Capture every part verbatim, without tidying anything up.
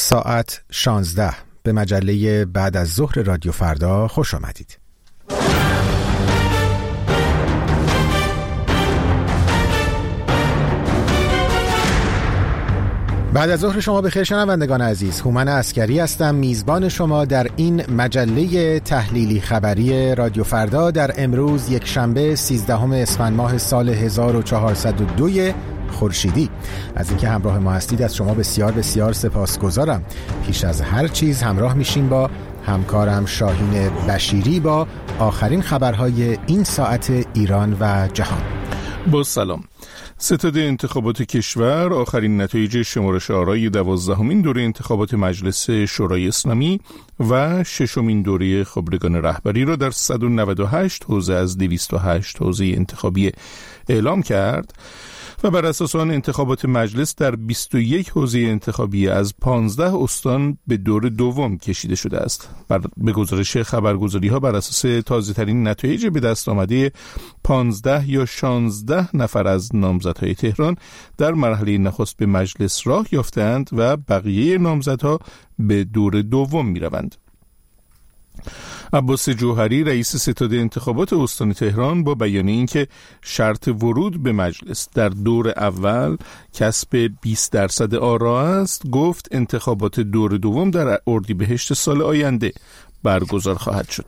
ساعت شانزده به مجله بعد از ظهر رادیو فردا خوش آمدید. بعد از ظهر شما بخیر شنوندگان عزیز. هومن عسکری هستم، میزبان شما در این مجله تحلیلی خبری رادیو فردا در امروز یک شنبه سیزدهم اسفند ماه سال هزار و چهارصد و دو خورشیدی. از اینکه همراه ما هستید از شما بسیار بسیار سپاسگزارم. پیش از هر چیز همراه میشیم با همکارم شاهین بشیری با آخرین خبرهای این ساعت ایران و جهان. با سلام. ستاد انتخابات کشور آخرین نتایج شمارش آرای دوازدهمین دوره انتخابات مجلس شورای اسلامی و ششمین دوره خبرگان رهبری را در صد و نود و هشت حوزه از دویست و هشت حوزه انتخابی اعلام کرد و بر اساس آن انتخابات مجلس در بیست و یک حوزه انتخابی از پانزده استان به دور دوم کشیده شده است. بر به گزارش خبرگزاری ها بر اساس تازه ترین نتایج به دست آمده پانزده یا شانزده نفر از نامزدهای تهران در مرحله نخست به مجلس راه یافتند و بقیه نامزدها به دور دوم می روند. عباس جوهری رئیس ستاد انتخابات استان تهران با بیان اینکه شرط ورود به مجلس در دور اول کسب بیست درصد آرا است، گفت انتخابات دور دوم در اردیبهشت سال آینده برگزار خواهد شد.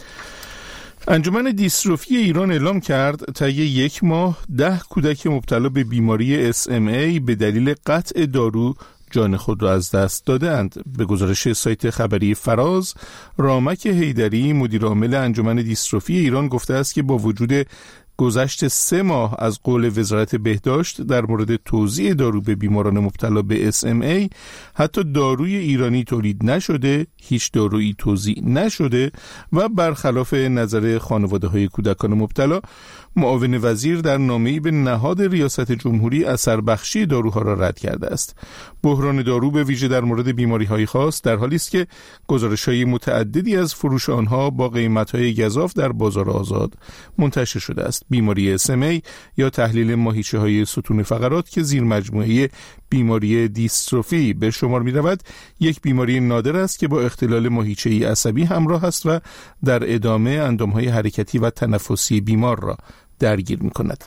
انجمن دیستروفی ایران اعلام کرد طی یک ماه ده کودک مبتلا به بیماری اس ام ای به دلیل قطع دارو جان خود را از دست دادند. به گزارش سایت خبری فراز، رامک حیدری مدیر عامل انجمن دیستروفی ایران گفته است که با وجود گذشت سه ماه از قول وزارت بهداشت در مورد توزیع دارو به بیماران مبتلا به اس ام ای، حتی داروی ایرانی تولید نشده، هیچ دارویی توزیع نشده و برخلاف نظر خانواده‌های کودکان مبتلا، معاون وزیر در نامه‌ای به نهاد ریاست جمهوری اثر بخشی داروها را رد کرده است. بحران دارو به ویژه در مورد بیماری‌های خاص در حالی است که گزارش‌های متعددی از فروش آنها با قیمت‌های گزاف در بازار آزاد منتشر شده است. بیماری اس ام ای یا تحلیل ماهیچه‌های ستون فقرات که زیر مجموعه بیماری دیستروفی به شمار می‌رود، یک بیماری نادر است که با اختلال ماهیچه‌ای عصبی همراه است و در ادامه اندام‌های حرکتی و تنفسی بیمار را درگیر می‌کند.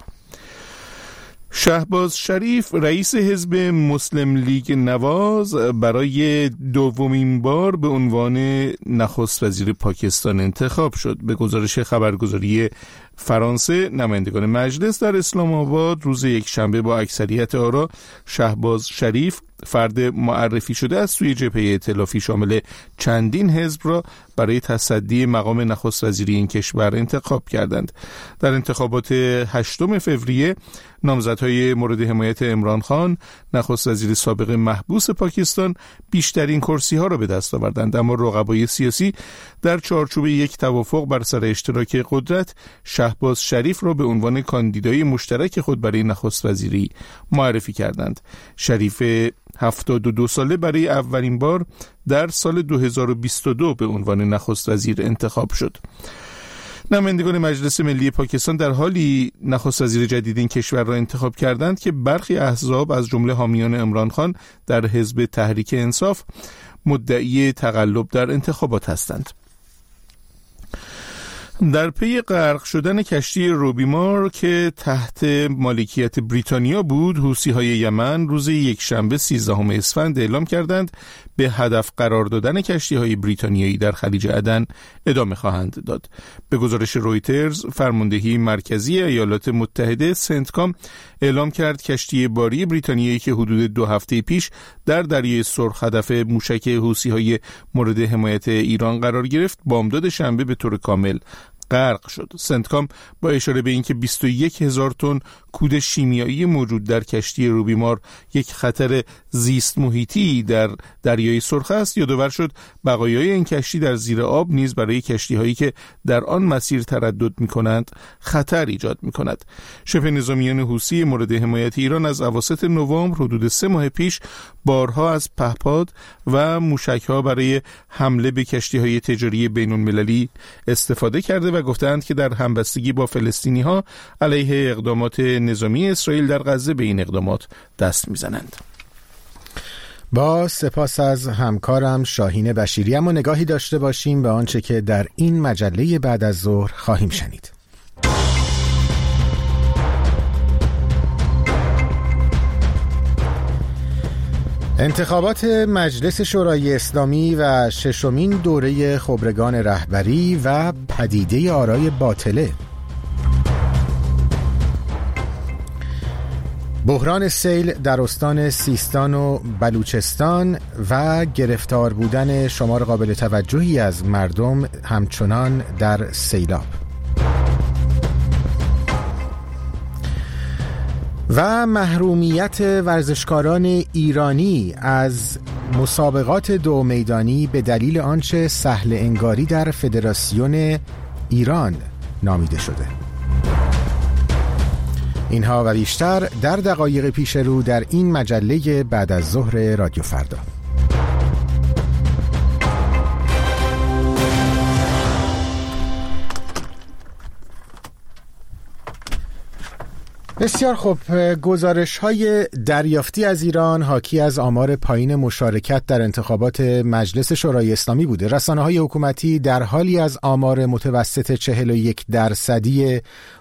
شهباز شریف رئیس حزب مسلم لیگ نواز برای دومین بار به عنوان نخست وزیر پاکستان انتخاب شد. به گزارش خبرگزاری فرانسه، نمایندگان مجلس در اسلام آباد روز یک شنبه با اکثریت آرا شهباز شریف فرد معرفی شده از سوی جبهه ائتلافی شامل چندین حزب را برای تصدی مقام نخست وزیری این کشور انتخاب کردند. در انتخابات هشتم فوریه نامزدهای مورد حمایت عمران خان، نخست وزیر سابق محبوس پاکستان، بیشترین کرسی ها را به دست آوردند، اما رقبای سیاسی در چارچوب یک توافق بر سر اشتراک قدرت شهباز شریف را به عنوان کاندیدای مشترک خود برای نخست وزیری معرفی کردند. شریف هفتاد و دو ساله برای اولین بار در سال دو هزار و بیست و دو به عنوان نخست وزیر انتخاب شد. نمایندگان مجلس ملی پاکستان در حالی نخست وزیر جدید این کشور را انتخاب کردند که برخی احزاب از جمله حامیان عمران خان در حزب تحریک انصاف مدعی تقلب در انتخابات هستند. در پی غرق شدن کشتی روبیمار که تحت مالکیت بریتانیا بود، حوثی‌های یمن روز یکشنبه سیزدهم اسفند اعلام کردند به هدف قرار دادن کشتی‌های بریتانیایی در خلیج عدن ادامه خواهند داد. به گزارش رویترز، فرماندهی مرکزی ایالات متحده سنتکام اعلام کرد کشتی باری بریتانیایی که حدود دو هفته پیش در دریای سرخ هدف موشک حوثی‌های مورد حمایت ایران قرار گرفت، بامداد شنبه به طور کامل غرق شد. سنتکام با اشاره به اینکه بیست و یک هزار تن کود شیمیایی موجود در کشتی روبیمار یک خطر زیست محیطی در دریای سرخ است، یادآور شد بقایای این کشتی در زیر آب نیز برای کشتی‌هایی که در آن مسیر تردد می‌کنند خطر ایجاد می‌کند. شبه نظامیان حوثی مورد حمایت ایران از اواسط نوامبر حدود سه ماه پیش بارها از پهپاد و موشک‌ها برای حمله به کشتی‌های تجاری بین‌المللی استفاده کرده و گفتند که در همبستگی با فلسطینی‌ها علیه اقدامات نظامی اسرائیل در غزه به این اقدامات دست می‌زنند. با سپاس از همکارم شاهین بشیری. اما نگاهی داشته باشیم به آنچه که در این مجله بعد از ظهر خواهیم شنید. انتخابات مجلس شورای اسلامی و ششمین دوره خبرگان رهبری و پدیده آرای باطله. بحران سیل در استان سیستان و بلوچستان و گرفتار بودن شمار قابل توجهی از مردم همچنان در سیلاب. و محرومیت ورزشکاران ایرانی از مسابقات دو میدانی به دلیل آنچه سهل انگاری در فدراسیون ایران نامیده شده. اینها و بیشتر در دقایق پیش رو در این مجله بعد از ظهر رادیو فردا. بسیار خوب. گزارش‌های دریافتی از ایران حاکی از آمار پایین مشارکت در انتخابات مجلس شورای اسلامی بوده. رسانه‌های حکومتی در حالی از آمار متوسط چهل و یک درصدی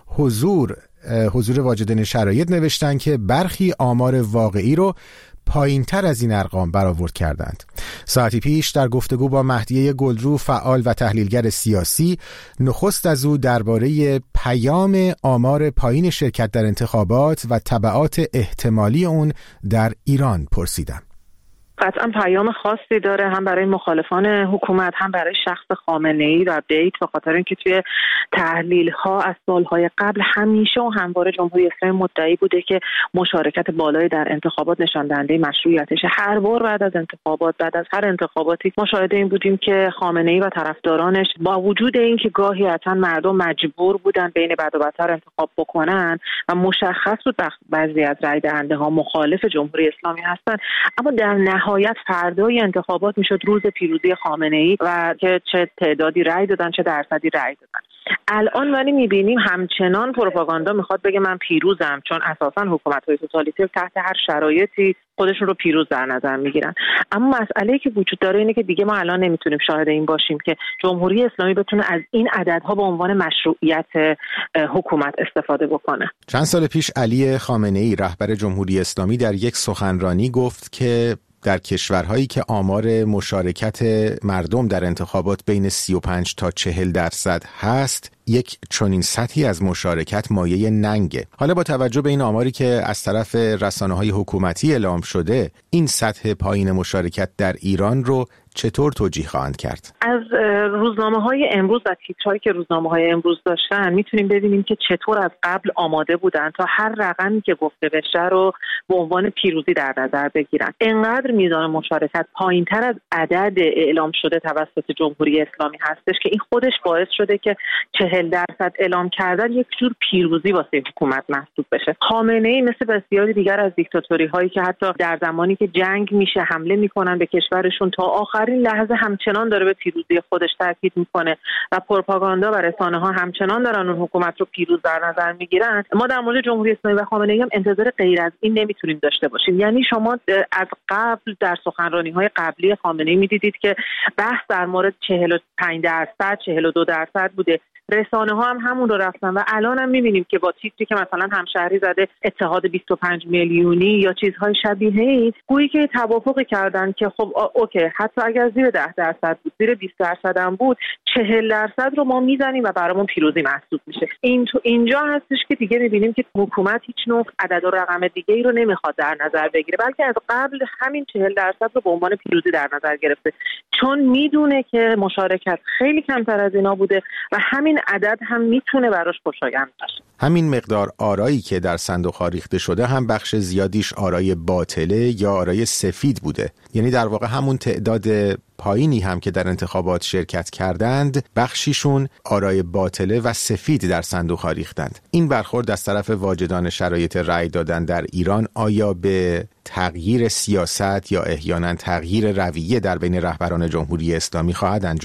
حضور حضور واجدین شرایط نوشتن که برخی آمار واقعی رو پایین تر از این ارقام برآورد کردند. ساعتی پیش در گفتگو با مهدیه گلرو، فعال و تحلیلگر سیاسی، نخست از او درباره پیام آمار پایین شرکت در انتخابات و تبعات احتمالی اون در ایران پرسیدم. قطعا پیام خاصی داره، هم برای مخالفان حکومت هم برای شخص خامنه‌ای و بیت، به خاطر اینکه توی تحلیل‌ها از سال‌های قبل همیشه و همواره جمهوری اسلامی مدعی بوده که مشارکت بالایی در انتخابات نشان دهنده مشروعیتشه. هر بار بعد از انتخابات، بعد از هر انتخاباتی مشاهده این بودیم که خامنه‌ای و طرفدارانش با وجود اینکه گاهی اصلا مردم مجبور بودن بین بد و بدتر انتخاب بکنن و مشخص بود بعضی از رای دهنده‌ها مخالف جمهوری اسلامی هستن، اما در نهایت فردای انتخابات میشد روز پیروزی خامنه‌ای و که چه تعدادی رای دادن چه درصدی رای دادن. الان ولی میبینیم همچنان پروپاگاندا میخواد بگه من پیروزم، چون اساسا حکومت‌های توتالیتر تحت هر شرایطی خودشون رو پیروز در نظر میگیرن. اما مسئله‌ای که وجود داره اینه که دیگه ما الان نمیتونیم شاهد این باشیم که جمهوری اسلامی بتونه از این عددها به عنوان مشروعیت حکومت استفاده بکنه. چند سال پیش علی خامنه‌ای رهبر جمهوری اسلامی در یک سخنرانی گفت که در کشورهایی که آمار مشارکت مردم در انتخابات بین سی و پنج تا چهل درصد هست، یک چنین سطحی از مشارکت مایه ننگه. حالا با توجه به این آماری که از طرف رسانه‌های حکومتی اعلام شده، این سطح پایین مشارکت در ایران رو چطور توجیه خواهند کرد؟ از روزنامه‌های امروز و تیترهایی که روزنامه‌های امروز داشتن میتونیم ببینیم که چطور از قبل آماده بودن تا هر رقمی که گفته بشه رو به عنوان پیروزی در نظر بگیرن. انقدر میزان مشارکت پایین‌تر از عدد اعلام شده توسط جمهوری اسلامی هستش که این خودش باعث شده که چهل درصد اعلام کردن یک جور پیروزی واسه حکومت محسوب بشه. خامنه‌ای مثل بسیاری دیگر از دیکتاتوری‌هایی که حتی در زمانی که جنگ میشه حمله میکنن به کشورشون تا آخرین لحظه همچنان داره به پیروزی خودش تاکید میکنه و پروپاگاندا و رسانه‌ها همچنان دارن اون حکومت رو پیروز در نظر میگیرن. ما در مورد جمهوری اسلامی و خامنه‌ای هم انتظار غیر از این نمیتونیم داشته باشیم. یعنی شما از قبل در سخنرانی‌های قبلی خامنه‌ای میدیدید که بحث در مورد چهل و پنج درصد چهل و دو درصد بوده. رسانه ها هم همون رو رفتن و الان هم میبینیم که با تیتری که مثلا همشهری زده اتحاد بیست و پنج میلیونی یا چیزهای شبیه این، گویی که توافقی کردن که خب اوکی، حتی اگر زیر ده درصد بود، زیر بیست درصد هم بود، چهل درصد رو ما میزنیم و برامون پیروزی محسوب میشه. این تو اینجا هستش که دیگه میبینیم که حکومت هیچ نوع عدد و رقم دیگه ای رو نمیخواد در نظر بگیره، بلکه از قبل همین چهل درصد رو به عنوان پیروزی در نظر گرفته، چون میدونه که مشارکت خیلی کمتر از اینا بوده و همین عدد هم میتونه براش خوشایند باشه. همین مقدار آرایی که در صندوق‌ها ریخته شده هم بخش زیادیش آرای باطله یا آرای سفید بوده. یعنی در واقع همون تعداد پایینی هم که در انتخابات شرکت کردند، بخشیشون آرای باطله و سفید در صندوق‌ها ریختند. این برخورد از طرف واجدان شرایط رأی دادن در ایران آیا به تغییر سیاست یا احیانا تغییر رویه در بین رهبران جمهوری اسلامی خواهد انجامید؟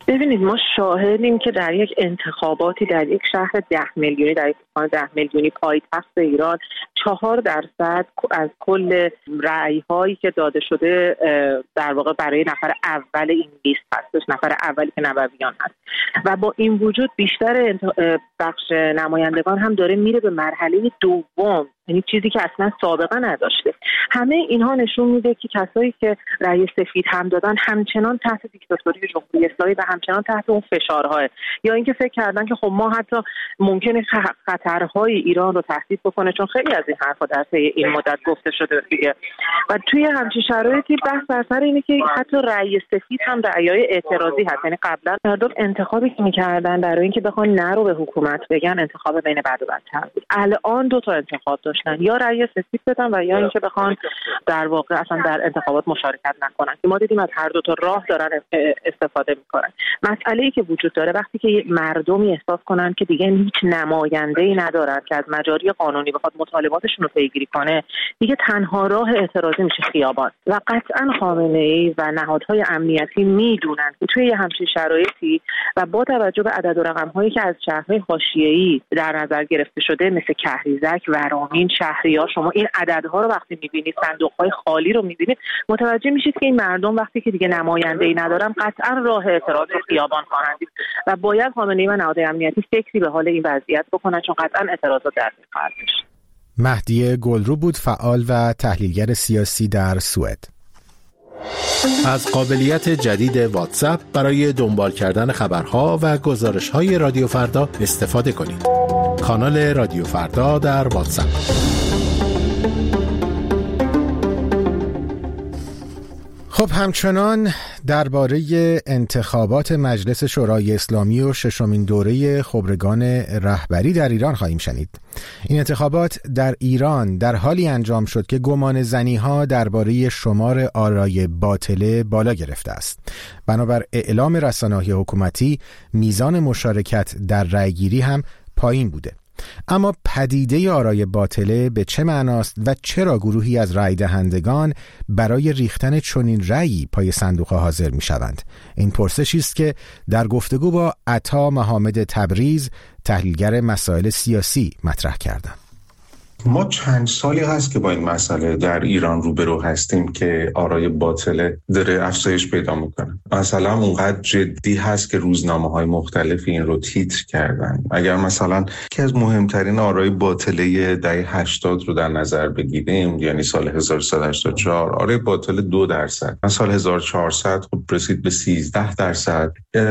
ببینید ما شاهدیم که در یک انتخاباتی در یک شهر ده میلیونی در یک استان ده میلیونی پایتخت ایران چهار درصد از کل رأی هایی که داده شده در واقع برای نفر اول این لیست هستش، نفر اولی که نبویان هست و با این وجود بیشتر بخش نمایندگان هم داره میره به مرحله دوم، یعنی چیزی که اصلا سابقه نداشته. همه اینها نشون میده که کسایی که رأی سفید هم دادن همچنان تحت دیکتاتوری جمهوری اسلامی و همچنان تحت اون فشارها، یا اینکه فکر کردن که خب ما حتی ممکنه خطرهای ایران رو تهدید بکنه، چون خیلی از این حرفا در طی این مدت گفته شده دیگه. و توی همچین شرایطی بحث بر سر اینه که حتی رأی سفید هم رأیای اعتراضی هست. یعنی قبلا مردم انتخابی که می‌کردن برای اینکه بخوان نرو به حکومت بگن انتخاب بین بد و بدتر بود. الان دو تا انتخاب داشتن، یا رأی سفید بدن و یا اینکه بخوان در واقع اصلا در انتخابات مشارکت نکنن. که ما دیدیم از هر دو تا راه دارن استفاده میکنن. مسئله‌ای که وجود داره وقتی که مردمی احساس کنن که دیگه هیچ نماینده‌ای ندارن که از مجاری قانونی بخواد مطالباتشون رو پیگیری کنه، دیگه تنها راه اعتراضی میشه خیابان. و قطعاً خامنه‌ای و نهادهای امنیتی میدونن که توی همچین شرایطی و با توجه به عدد و رقم‌هایی که از شهرهای حاشیه‌ای در نظر گرفته شده مثل کهریزک، ورامین، شهریار، شما این عددها رو وقتی می‌بینید، صندوق‌های خالی رو می‌بینید، متوجه میشید که این مردم وقتی که دیگه نماینده‌ای ندارن قطعاً راه اعتراض رو خیابان خواهند دید و باید خامنه‌ای و نهادهای امنیتی فکری به حال این وضعیت بکنن، چون قطعاً اعتراضات در خواهد داشت. مهدی گلرو بود، فعال و تحلیلگر سیاسی در سوئد. از قابلیت جدید واتساپ برای دنبال کردن خبرها و گزارش‌های رادیو فردا استفاده کنید. کانال رادیو فردا در واتساپ. خب همچنان درباره انتخابات مجلس شورای اسلامی و ششمین دوره خبرگان رهبری در ایران خواهیم شنید. این انتخابات در ایران در حالی انجام شد که گمان زنی‌ها درباره شمار آرای باطله بالا گرفته است. بنابر اعلام رسانه‌های حکومتی میزان مشارکت در رأیگیری هم پایین بوده. اما پدیده آرای باطله به چه معناست و چرا گروهی از رای دهندگان برای ریختن چنین رأیی پای صندوق حاضر می شوند؟ این پرسشی است که در گفتگو با عطا محمد تبریز، تحلیلگر مسائل سیاسی، مطرح کردم. ما چند سالی هست که با این مسئله در ایران روبرو هستیم که آرای باطله داره افزایش پیدا میکنه. مثلا اونقدر جدی هست که روزنامه‌های مختلف این رو تیتر کردن. اگر مثلا یکی از مهمترین آرای باطله دهه هشتاد رو در نظر بگیریم، یعنی سال هزار و سیصد و هشتاد و چهار، آرای باطله دو درصد، سال هزار و چهارصد خب رسید به سیزده درصد.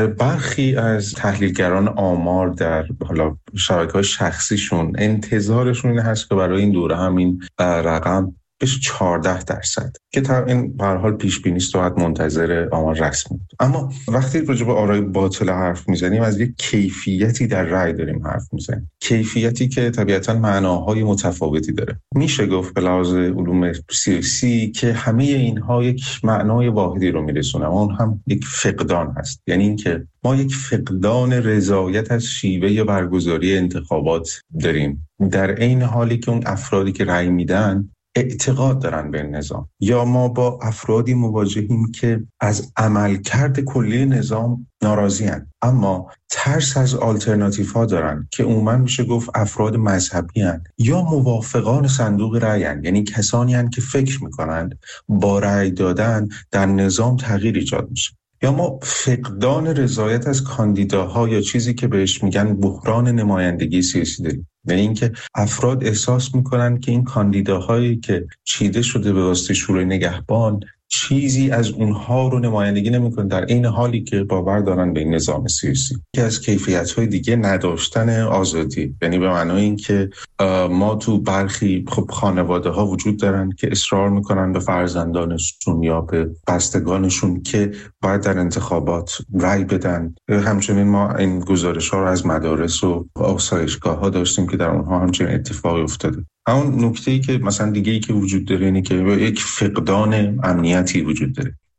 برخی از تحلیلگران آمار در حالا شبکه‌های شخصیشون انتظارشون این هست که برای این دوره همین رقم بشه چهارده درصد که تا این به هر حال پیش بینی است و حد منتظر آمار رسمی. اما وقتی راجع به آرای باطل حرف میزنیم از یک کیفیتی در رأی داریم حرف میزنیم، کیفیتی که طبیعتاً معناهای متفاوتی داره. میشه گفت به لحاظ علوم سیاسی که همه اینها یک معنای واحدی رو میرسونه، اون هم یک فقدان هست. یعنی اینکه ما یک فقدان رضایت از شیوه برگزاری انتخابات داریم، در عین حالی که اون افرادی که رأی میدن اعتقاد دارن به نظام، یا ما با افرادی مواجهیم که از عملکرد کلی نظام ناراضی هستند اما ترس از آلترناتیو ها دارن که عموما میشه گفت افراد مذهبی هستند یا موافقان صندوق رأی هستند، یعنی کسانی هستند که فکر میکنند با رأی دادن در نظام تغییر ایجاد میشه. یا ما فقدان رضایت از کاندیداها یا چیزی که بهش میگن بحران نمایندگی سیاسی داریم، یعنی اینکه افراد احساس میکنن که این کاندیداهایی که چیده شده به واسطه شورای نگهبان چیزی از اونها رو نمایندگی نمیکنن، در این حالی که باور دارن به این نظام سیاسی. که از کیفیت‌های دیگه نداشتن آزادی، یعنی به معنای این که ما تو برخی خب خانواده‌ها وجود دارن که اصرار میکنن به فرزندانشون یا به بستگانشون که باید در انتخابات رأی بدن. همچنین ما این گزارش‌ها رو از مدارس و آسایشگاه‌ها داشتیم که در اونها همچنین اتفاقی افتاده. اون نکته‌ای که مثلا دیگه‌ای که وجود داره اینه که یک فقدان امنیتی وجود داره.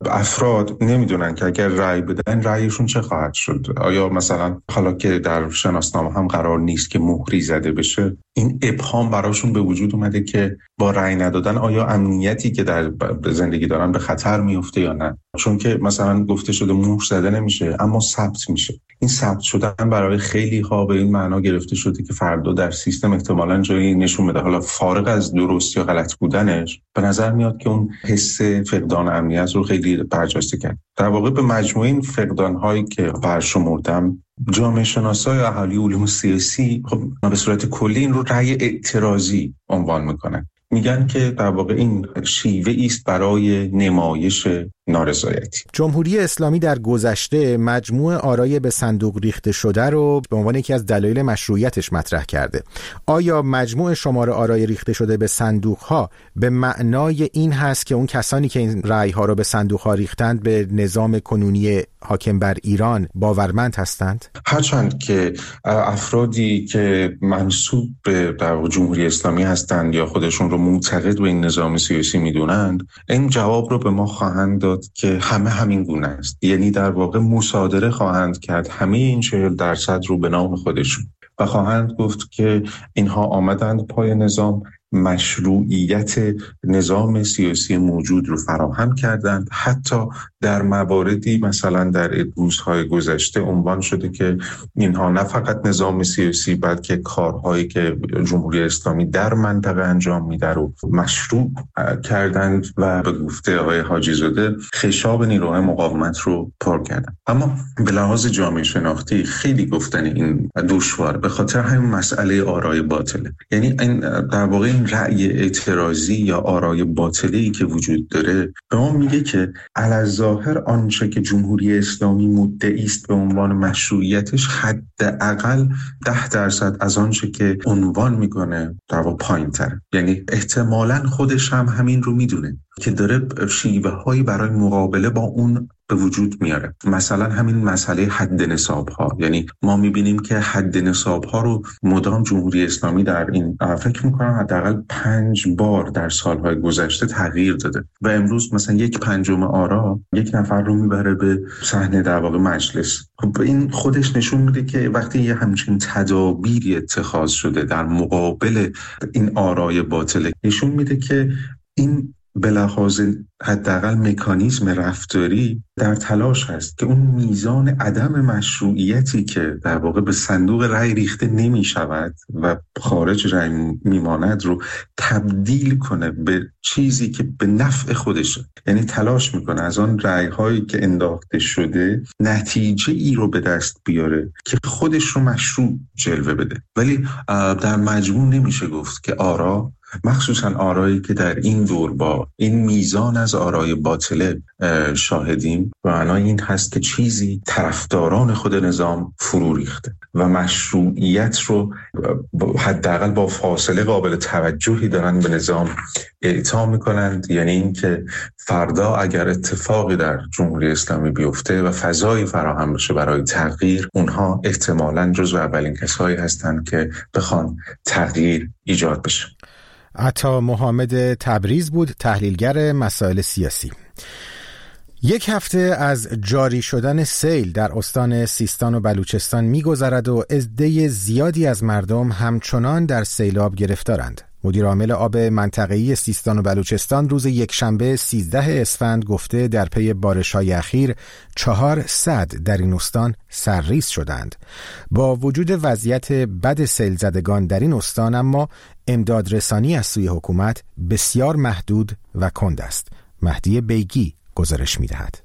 افراد نمیدونن که اگر رأی بدن رأیشون چه خواهد شد. آیا مثلا حالا که در شناسنامه هم قرار نیست که مهری زده بشه، این ابهام براشون به وجود اومده که با رأی ندادن آیا امنیتی که در زندگی دارن به خطر میفته یا نه؟ چون که مثلا گفته شده مهر زده نمیشه اما ثبت میشه. این ثبت شدن برای خیلی ها به این معنا گرفته شده که فردا در سیستم احتمالاً جایی نشون بده، حالا فارغ از درست یا غلط بودنش، به نظر میاد که اون حس فقدان امنیت رو خیلی برجسته کرد. در واقع به مجموعه این فقدان هایی که برشمردم، جامعه شناسای اهالی علوم سیاسی خب به صورت کلی این رو رأی اعتراضی عنوان میکنن. میگن که در واقع این شیوه است برای نمایش نارضایتی. جمهوری اسلامی در گذشته مجموع آرای به صندوق ریخته شده رو به عنوان یکی از دلایل مشروعیتش مطرح کرده. آیا مجموع شمار آرای ریخته شده به صندوق‌ها به معنای این هست که اون کسانی که این رأی‌ها رو به صندوق‌ها ریختند به نظام کنونی حاکم بر ایران باورمند هستند؟ هرچند که افرادی که منسوب به در جمهوری اسلامی هستند یا خودشون رو معتقد به این نظام سیاسی میدونند، این جواب رو به ما خواهند داد که همه همین گونه است. یعنی در واقع مصادره خواهند کرد همه این چهل درصد رو به نام خودشون و خواهند گفت که اینها آمدند پای نظام، مشروعیت نظام سیاسی موجود رو فراهم کردند. حتی در مواردی مثلا در روزهای گذشته عنوان شده که اینها نه فقط نظام سیاسی بلکه کارهایی که جمهوری اسلامی در منطقه انجام میده رو مشروع کردند و به گفته آقای حاجی زاده خشاب نیروهای مقاومت رو پر کردند. اما به لحاظ جامعه شناختی خیلی گفتن این دشوار به خاطر همین مسئله آرای باطله. یعنی این در واقع این رأی اعتراضی یا آرای باطلی که وجود داره به ما میگه که علاوه آنچه که جمهوری اسلامی مدعی است به عنوان مشروعیتش حداقل ده درصد از آنچه که عنوان میکنه در واقع پایین‌تره. یعنی احتمالاً خودش هم همین رو میدونه که داره شیوه هایی برای مقابله با اون به وجود میاره. مثلا همین مسئله حد نصاب ها، یعنی ما میبینیم که حد نصاب ها رو مدام جمهوری اسلامی در این فکر میکنم حداقل پنج بار در سالهای گذشته تغییر داده و امروز مثلا یک پنجم آرا یک نفر رو میبره به صحنه در واقع مجلس. خب این خودش نشون میده که وقتی یه همچین تدابیری اتخاذ شده در مقابل این آرای باطل، نشون میده که این به لحاظ حداقل مکانیزم رفتاری در تلاش هست که اون میزان عدم مشروعیتی که در واقع به صندوق رأی ریخته نمی شود و خارج رأی میماند رو تبدیل کنه به چیزی که به نفع خودشه. یعنی تلاش میکنه از آن رأی هایی که انداخته شده نتیجه ای رو به دست بیاره که خودش رو مشروع جلوه بده. ولی در مجموع نمیشه گفت که آرا، مخصوصا آرایی که در این دور با این میزان از آرای باطله شاهدیم، و معنای این هست که چیزی طرفداران خود نظام فرو ریخته و مشروعیت رو حداقل با فاصله قابل توجهی دارن به نظام اعطا میکنند. یعنی این که فردا اگر اتفاقی در جمهوری اسلامی بیفته و فضایی فراهم بشه برای تغییر، اونها احتمالاً جزو اولین کسایی هستند که بخوان تغییر ایجاد بشه. عطا محمد تبریز بود، تحلیلگر مسائل سیاسی. یک هفته از جاری شدن سیل در استان سیستان و بلوچستان می‌گذرد و عده زیادی از مردم همچنان در سیلاب گرفتارند. مدیر عامل آب منطقه‌ای سیستان و بلوچستان روز یکشنبه سیزده اسفند گفته در پی بارش‌های اخیر چهارصد در این استان سرریز شدند. با وجود وضعیت بد سیل زدگان در این استان، اما امداد رسانی از سوی حکومت بسیار محدود و کند است. مهدی بیگی گزارش می‌دهد.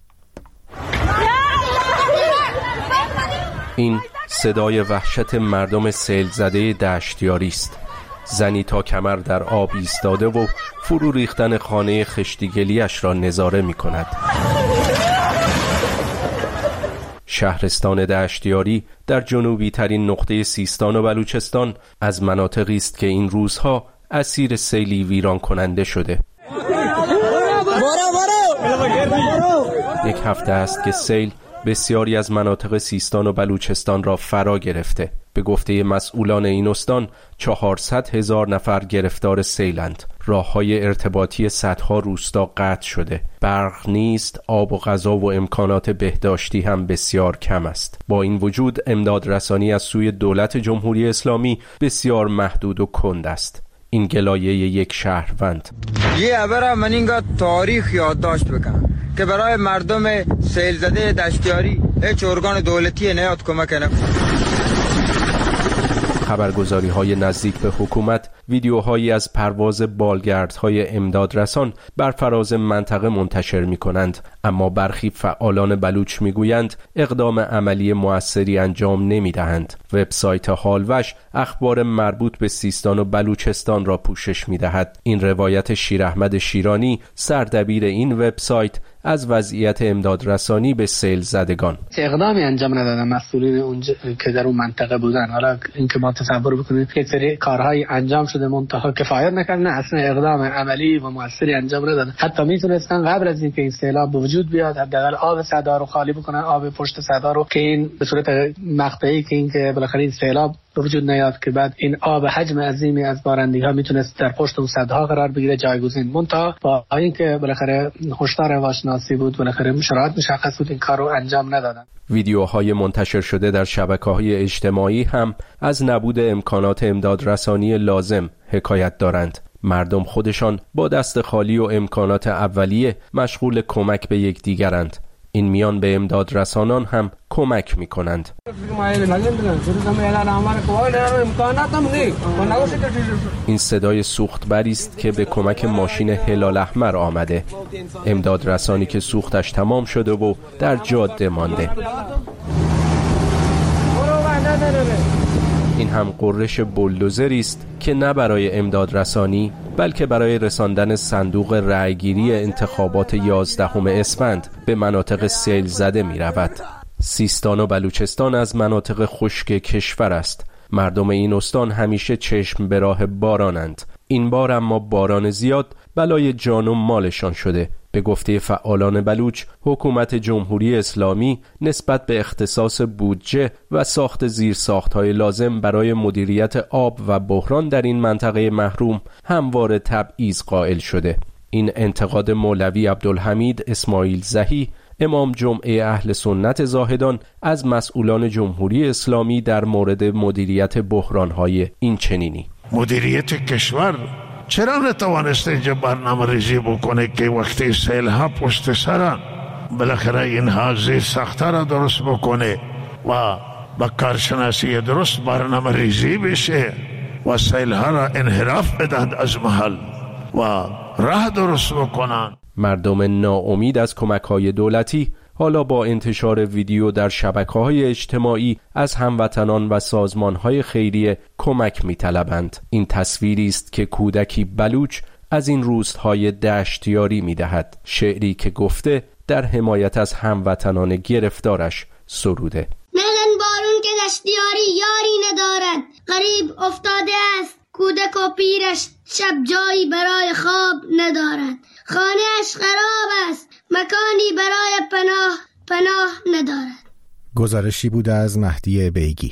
این صدای وحشت مردم سیل زده دشتیاری است. زنی تا کمر در آب ایستاده و فرو ریختن خانه خشتیگلیش را نظاره می کند. شهرستان دشتیاری در جنوبی ترین نقطه سیستان و بلوچستان از مناطقی است که این روزها اسیر سیلی ویران کننده شده. یک هفته است که سیل بسیاری از مناطق سیستان و بلوچستان را فرا گرفته. به گفته مسئولان این استان چهارصد هزار نفر گرفتار سیلند. راه‌های ارتباطی صدها روستا قطع شده. برق نیست، آب و غذا و امکانات بهداشتی هم بسیار کم است. با این وجود امداد رسانی از سوی دولت جمهوری اسلامی بسیار محدود و کند است. این گلایه یک شهروند. یه عباره من اینگاه تاریخ یادداشت بکنم که برای مردم سیل زده دشتیاری هیچ ارگان دولتی نیاد کمک نکنه. خبرگزاری های نزدیک به حکومت ویدیوهایی از پرواز بالگردهای امداد رسان بر فراز منطقه منتشر می کنند، اما برخی فعالان بلوچ می گویند اقدام عملی مؤثری انجام نمی دهند. وبسایت حالوش اخبار مربوط به سیستان و بلوچستان را پوشش می دهد. این روایت شیر احمد شیرانی، سردبیر این وبسایت، از وضعیت امداد رسانی به سیل زدگان. اقدامی انجام ندادن مسئولین اونجا که در اون منطقه بودن. حالا اینکه ما تصور بکنید که سری کارهای انجام شده منتها کفایت نکردن، اصلا اقدام عملی و موثری انجام ندادن. حتی میتونستن قبل از اینکه این سیلاب به وجود بیاد حداقل آب صدا رو خالی بکنن، آب پشت صدا رو، که این به صورت مقطعی که این که بالاخره این سیلاب به وجود نیاد که بعد این آب حجم عظیمی از بارندگی‌ها میتونست در پشت اون صدها قرار بگیره جایگزین. منتها با اینکه بالاخره هشدار هواشناسی بود، بالاخره شرایط مشخص بود، این کار رو انجام ندادن. ویدیوهای منتشر شده در شبکه‌های اجتماعی هم از نبود امکانات امداد رسانی لازم حکایت دارند. مردم خودشان با دست خالی و امکانات اولیه مشغول کمک به یکدیگرند. این میان به امداد رسانان هم کمک می کنند. این صدای سوختبری است که به کمک ماشین هلال احمر آمده. امداد رسانی که سوختش تمام شده و در جاده مانده. این هم قررش بولدوزری است که نه برای امداد رسانی بلکه برای رساندن صندوق رأیگیری انتخابات یازدهم اسفند به مناطق سیل زده می رود. سیستان و بلوچستان از مناطق خشک کشور است. مردم این استان همیشه چشم به راه بارانند. این بار اما باران زیاد بلای جان و مالشان شده. به گفته فعالان بلوچ، حکومت جمهوری اسلامی نسبت به اختصاص بودجه و ساخت زیرساخت‌های لازم برای مدیریت آب و بحران در این منطقه محروم همواره تبعیض قائل شده. این انتقاد مولوی عبدالحمید اسماعیل زهی، امام جمعه اهل سنت زاهدان، از مسئولان جمهوری اسلامی در مورد مدیریت بحران‌های این چنینی: مدیریت کشور چرا نتوانسته اینجا برنامه ریزی بکنه که وقتی سیل ها پشت سرن بالاخره اینها زیر ساخته را درست بکنه و با کارشناسی درست برنامه ریزی بشه و سیل ها را انحراف بدهد از محل و راه درست بکنن. مردم ناامید از کمک‌های دولتی حالا با انتشار ویدیو در شبکه‌های اجتماعی از هموطنان و سازمان‌های خیریه کمک می‌طلبند. این تصویری است که کودکی بلوچ از این روستاهای دشتیاری می‌دهد. شعری که گفته در حمایت از هموطنان گرفتارش سروده. ملن بارون که دشتیاری یاری ندارد، غریب افتاده است کودک و پیرش، شب جایی برای خواب ندارد، خانه اش خراب است، مکانی برای پناه پناه ندارد. گزارشی بود از مهدی بیگی.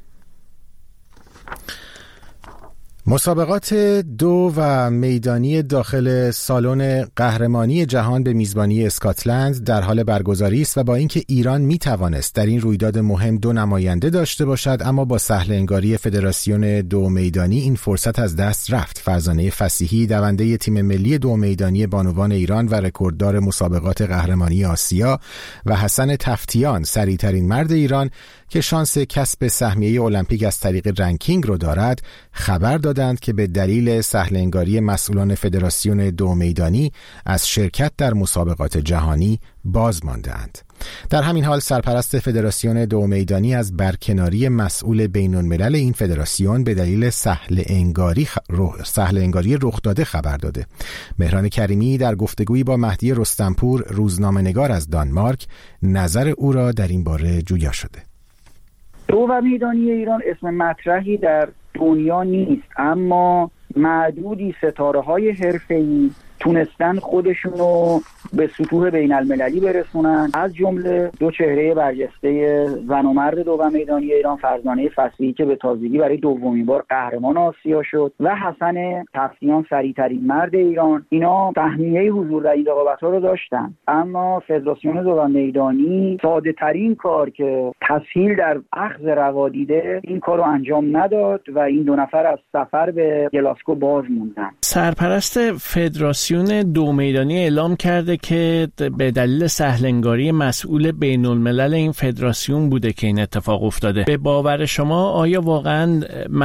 مسابقات دو و میدانی داخل سالن قهرمانی جهان به میزبانی اسکاتلند در حال برگزاری است و با اینکه ایران می توانست در این رویداد مهم دو نماینده داشته باشد، اما با سهل انگاری فدراسیون دو میدانی این فرصت از دست رفت. فرزانه فصیحی، دونده تیم ملی دو میدانی بانوان ایران و رکورددار مسابقات قهرمانی آسیا، و حسن تفتیان، سریعترین مرد ایران که شانس کسب سهمیه المپیک از طریق رنکینگ رو دارد، خبر دادند که به دلیل سهل انگاری مسئولان فدراسیون دو میدانی از شرکت در مسابقات جهانی باز مانده‌اند. در همین حال سرپرست فدراسیون دو میدانی از برکناری مسئول بین الملل این فدراسیون به دلیل سهل انگاری خ... رخ... سهل انگاری رخ داده خبر داده. مهران کریمی در گفتگویی با مهدی رستمپور، روزنامه‌نگار از دانمارک، نظر او را در این باره جویا شده. دو و میدانی ایران اسم مطرحی در دنیا نیست، اما معدودی ستاره‌های حرفه‌ای تونستن خودشونو به سطوح بین المللی برسونن، از جمله دو چهره برجسته زن و مرد دو میدانی ایران، فرزانه فصیحی که به تازگی برای دومین بار قهرمان آسیا شد و حسن تفسیان سریع‌ترین مرد ایران. اینا تهمیه حضور در این رقابت‌ها رو داشتن، اما فدراسیون دو میدانی ساده ترین کار که تسهیل در اخذ روا دیده این کار رو انجام نداد و این دو نفر از سفر به گلاسکو باز موندن. سرپرست فدراسیون دو میدانی اعلام کرده که به دلیل سهلنگاری مسئول بین الملل این فدراسیون بوده که این اتفاق افتاده. به باور شما آیا واقعا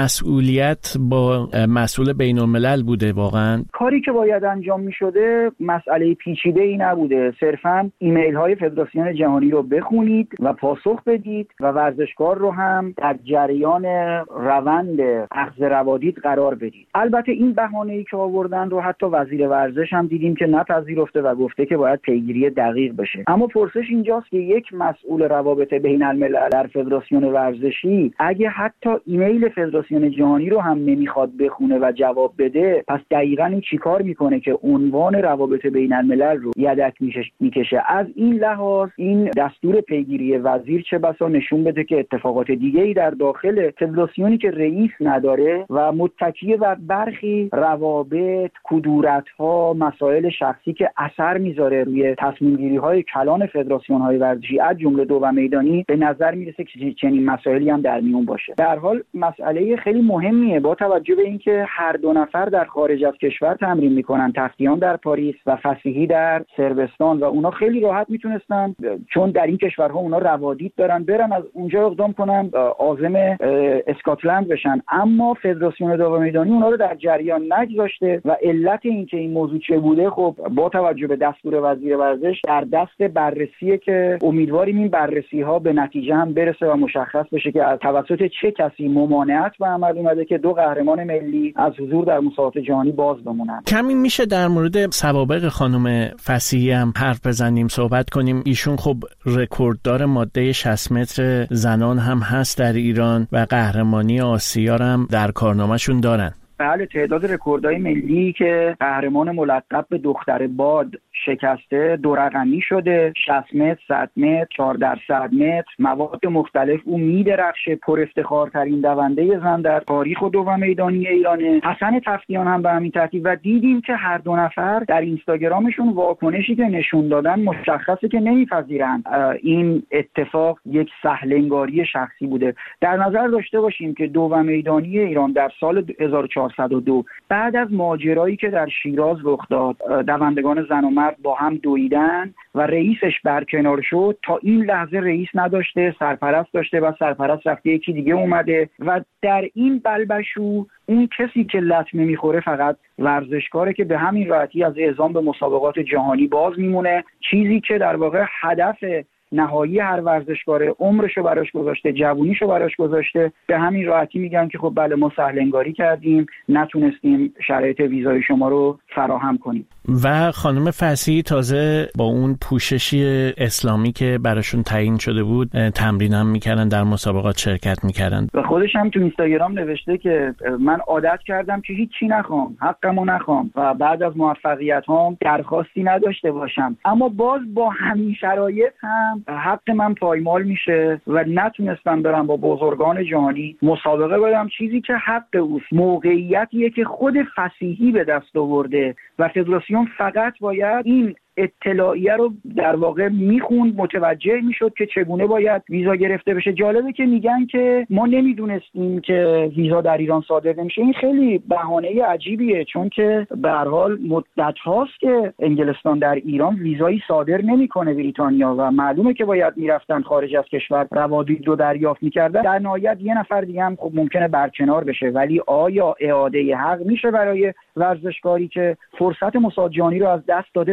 مسئولیت با مسئول بین الملل بوده؟ واقعا کاری که باید انجام می شده مسئله پیچیده ای نبوده، صرفاً ایمیل های فدراسیون جهانی رو بخونید و پاسخ بدید و ورزشکار رو هم در جریان روند اخذ روادید قرار بدید. البته این بهانه‌ای که آوردن رو حتی وزیر ورزش هم دیدیم که نپذیرفته و گفته که باید پیگیری دقیق بشه. اما پرسش اینجاست که یک مسئول روابط بین الملل در فدراسیون ورزشی اگه حتی ایمیل فدراسیون جهانی رو هم نمیخواد بخونه و جواب بده، پس دقیقاً این چیکار میکنه که عنوان روابط بین الملل رو یدک میکشه؟ از این لحاظ این دستور پیگیری وزیر چه بسا نشون بده که اتفاقات دیگه‌ای در داخل فدراسیونی که رئیس نداره و متکی بر برخی روابط، کدورت‌ها، مسائل شخصی که اثر میذاره روی تصمیم‌گیری‌های کلان فدراسیون‌های ورزشی از جمله دو میدانی، به نظر میرسه که چنین مسائلی هم در میون باشه. در حال مسئله خیلی مهمیه با توجه به اینکه هر دو نفر در خارج از کشور تمرین میکنن، تفتیان در پاریس و فصیحی در صربستان، و اونا خیلی راحت میتونستن چون در این کشورها اونا روادید دارن برن از اونجا اقدام کنن عازم اسکاتلند بشن، اما فدراسیون دو میدانی اونا رو در جریان نگذاشته و علت اینکه این موضوع چه بوده خب با توجه به دستور وزیر ورزش در دست بررسیه که امیدواریم این بررسی ها به نتیجه هم برسه و مشخص بشه که از توسط چه کسی ممانعت به عمل اومده که دو قهرمان ملی از حضور در مسابقات جهانی باز بمونن. کمی میشه در مورد سوابق خانم فصیحی هم حرف بزنیم، صحبت کنیم. ایشون خب رکورددار ماده شصت متر زنان هم هست در ایران و قهرمانی آسیا هم در کارنامه‌شون دارن. بله، تعداد رکوردهای ملی که قهرمان ملقب به دختر باد شکسته دو رقمی شده. شصت متر، صد متر، چهار در صد متر، مواد مختلف او میدرخشه. پر افتخارترین دونده زن در تاریخ و دو میدانی ایرانه. حسن تفتیان هم به همین ترتیب و دیدیم که هر دو نفر در اینستاگرامشون واکنشی که نشون دادن مشخصه که نمیپذیرن این اتفاق یک سهلنگاری شخصی بوده. در نظر داشته باشیم که دو میدانی ایران در سال هزار و چهارصد و دو بعد از ماجرایی که در شیراز رخ داد، دوندگان زن و مرد با هم دویدن و رئیسش برکنار شد، تا این لحظه رئیس نداشته، سرپرست داشته و سرپرست رفته یکی دیگه اومده و در این بلبشو اون کسی که لطمه میخوره فقط ورزشکاره که به همین راحتی از اعزام به مسابقات جهانی باز میمونه. چیزی که در واقع هدف نهایی هر ورزشکار عمرشو براش گذاشته، جوونیشو براش گذاشته، به همین راحتی میگن که خب بله ما سهلنگاری کردیم، نتونستیم شرایط ویزای شما رو فراهم کنیم. و خانم فصیحی تازه با اون پوششی اسلامی که براشون تعیین شده بود تمرین هم میکردن، در مسابقات شرکت میکردن و خودش هم تو اینستاگرام نوشته که من عادت کردم که هیچی نخوام، حقمو نخوام و بعد از موفقیت هام درخواستی نداشته باشم، اما باز با همین شرایط هم حق من پایمال میشه و نتونستم برم با بزرگان جهانی مسابقه بدم، چیزی که حق اوست. موقعیتیه که خود فصیحی به دست آورده و فدراسیون فقط باید این اطلاعیه رو در واقع میخوند، متوجه میشد که چگونه باید ویزا گرفته بشه. جالبه که میگن که ما نمیدونستیم که ویزا در ایران صادر نمیشه. این خیلی بهانه عجیبیه، چون که به هر حال مدت هاست که انگلستان در ایران ویزایی صادر نمیکنه بریتانیا و معلومه که باید میرفتن خارج از کشور روادید رو دریافت میکردن. در نهایت یه نفر دیگه هم خب ممکنه برکنار بشه، ولی آیا اعاده حق میشه برای ورزشکاری که فرصت مسابقات جهانی رو از دست داده و شاید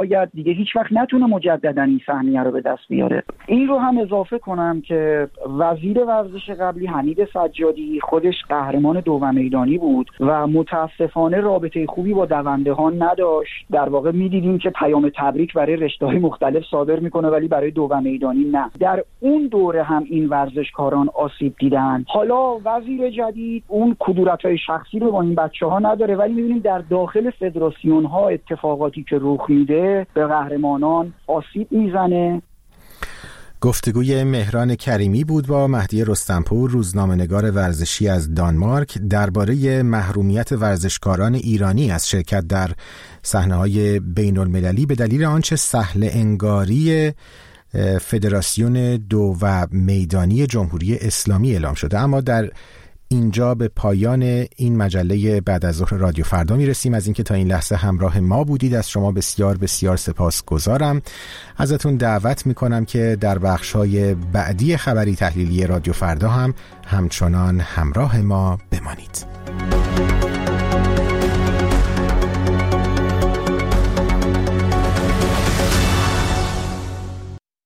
شاید دیگه هیچ وقت نتونه مجددا این سهمیه رو به دست بیاره. این رو هم اضافه کنم که وزیر ورزش قبلی حمید سجادی خودش قهرمان دوم میدانی بود و متاسفانه رابطه خوبی با دوندهان نداشت. در واقع می‌دیدیم که پیام تبریک برای رشته‌های مختلف صادر میکنه ولی برای دوم میدانی نه. در اون دوره هم این ورزشکاران آسیب دیدن. حالا وزیر جدید اون کدورت‌های شخصی رو با این بچه‌ها نداره ولی می‌بینیم در داخل فدراسیون‌ها اتفاقاتی که رخ میده به قهرمانان آسیب میزنه. گفتگوی مهران کریمی بود با مهدی رستمپور، روزنامه‌نگار ورزشی از دانمارک، درباره محرومیت ورزشکاران ایرانی از شرکت در صحنه‌های بین‌المللی به دلیل آنچه سهل انگاری فدراسیون دو و میدانی جمهوری اسلامی اعلام شده. اما در اینجا به پایان این مجله بعد از ظهر رادیو فردا میرسیم. از اینکه تا این لحظه همراه ما بودید از شما بسیار بسیار سپاسگزارم. ازتون دعوت میکنم که در بخش‌های بعدی خبری تحلیلی رادیو فردا هم همچنان همراه ما بمانید.